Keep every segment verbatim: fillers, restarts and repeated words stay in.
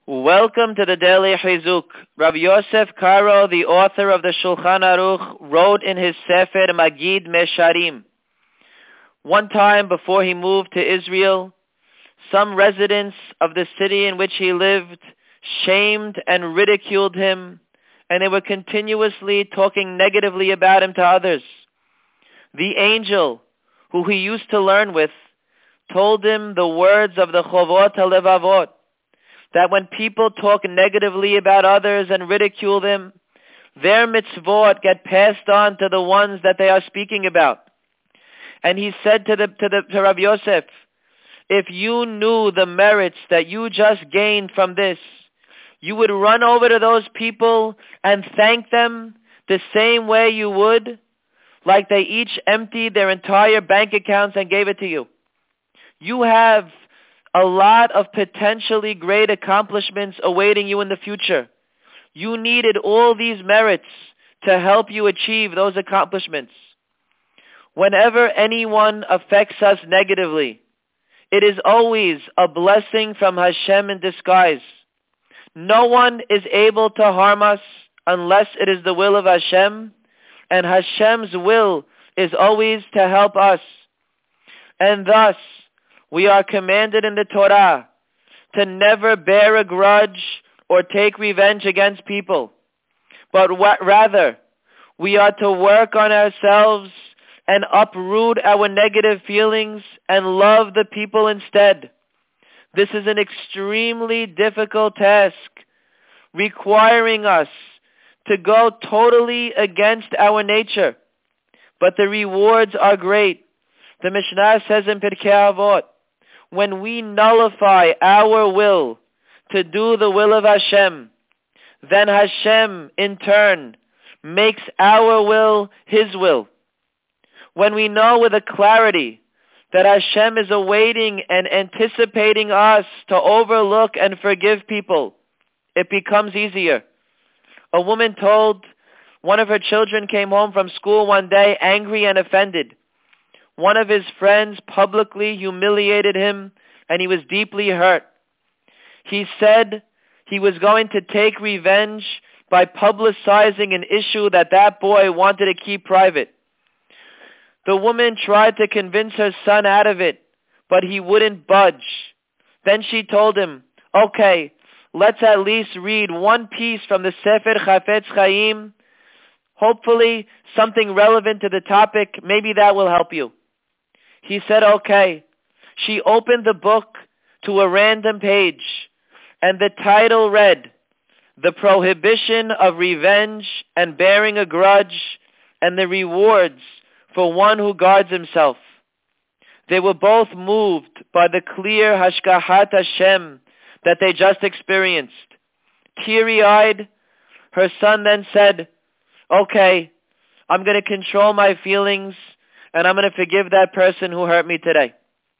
Welcome to the Daily Chizuk. Rabbi Yosef Karo, the author of the Shulchan Aruch, wrote in his Sefer Magid Mesharim. One time before he moved to Israel, some residents of the city in which he lived shamed and ridiculed him, and they were continuously talking negatively about him to others. The angel, who he used to learn with, told him the words of the Chovot HaLevavot, that when people talk negatively about others and ridicule them, their mitzvot get passed on to the ones that they are speaking about. And he said to the to the to Rabbi Yosef, if you knew the merits that you just gained from this, you would run over to those people and thank them the same way you would, like they each emptied their entire bank accounts and gave it to you. You have a lot of potentially great accomplishments awaiting you in the future. You needed all these merits to help you achieve those accomplishments. Whenever anyone affects us negatively, it is always a blessing from Hashem in disguise. No one is able to harm us unless it is the will of Hashem, and Hashem's will is always to help us. And thus, we are commanded in the Torah to never bear a grudge or take revenge against people, but what, rather, we are to work on ourselves and uproot our negative feelings and love the people instead. This is an extremely difficult task, requiring us to go totally against our nature, but the rewards are great. The Mishnah says in Pirkei Avot, when we nullify our will to do the will of Hashem, then Hashem, in turn, makes our will His will. When we know with a clarity that Hashem is awaiting and anticipating us to overlook and forgive people, it becomes easier. A woman told one of her children came home from school one day angry and offended. One of his friends publicly humiliated him, and he was deeply hurt. He said he was going to take revenge by publicizing an issue that that boy wanted to keep private. The woman tried to convince her son out of it, but he wouldn't budge. Then she told him, okay, let's at least read one piece from the Sefer Chafetz Chaim. Hopefully something relevant to the topic, maybe that will help you. He said, okay. She opened the book to a random page, and the title read, The Prohibition of Revenge and Bearing a Grudge and the Rewards for One Who Guards Himself. They were both moved by the clear Hashgahat Hashem that they just experienced. Teary-eyed, her son then said, okay, I'm going to control my feelings, and I'm going to forgive that person who hurt me today.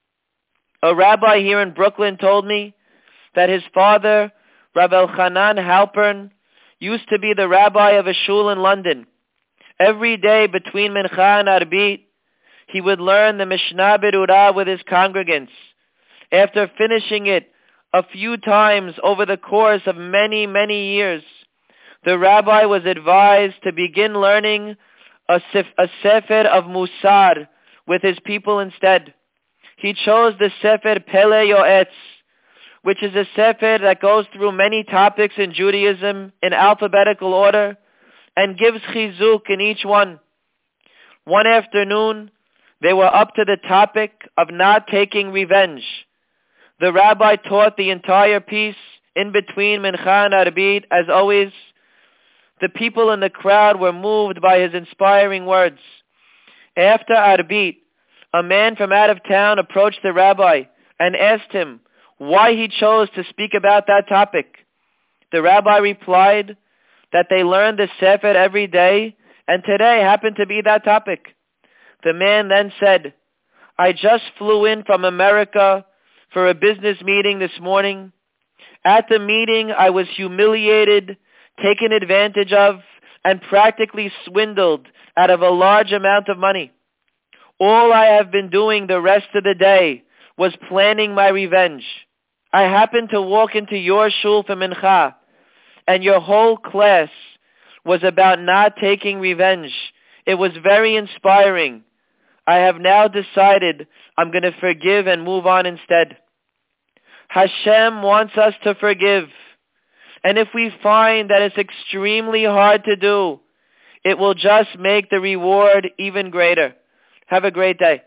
A rabbi here in Brooklyn told me that his father, Rabbi Elchanan Halpern, used to be the rabbi of a shul in London. Every day between Mincha and Arbit, he would learn the Mishnah Berurah with his congregants. After finishing it a few times over the course of many, many years, the rabbi was advised to begin learning A, sef, a sefer of Musar with his people instead. He chose the sefer Pele Yoetz, which is a sefer that goes through many topics in Judaism in alphabetical order and gives chizuk in each one. One afternoon, they were up to the topic of not taking revenge. The rabbi taught the entire piece in between Mincha and Arbit, as always. The people in the crowd were moved by his inspiring words. After Arbit, a man from out of town approached the rabbi and asked him why he chose to speak about that topic. The rabbi replied that they learned the Sefer every day, and today happened to be that topic. The man then said, I just flew in from America for a business meeting this morning. At the meeting, I was humiliated, taken advantage of, and practically swindled out of a large amount of money. All I have been doing the rest of the day was planning my revenge. I happened to walk into your shul for mincha, and your whole class was about not taking revenge. It was very inspiring. I have now decided I'm going to forgive and move on instead. Hashem wants us to forgive. And if we find that it's extremely hard to do, it will just make the reward even greater. Have a great day.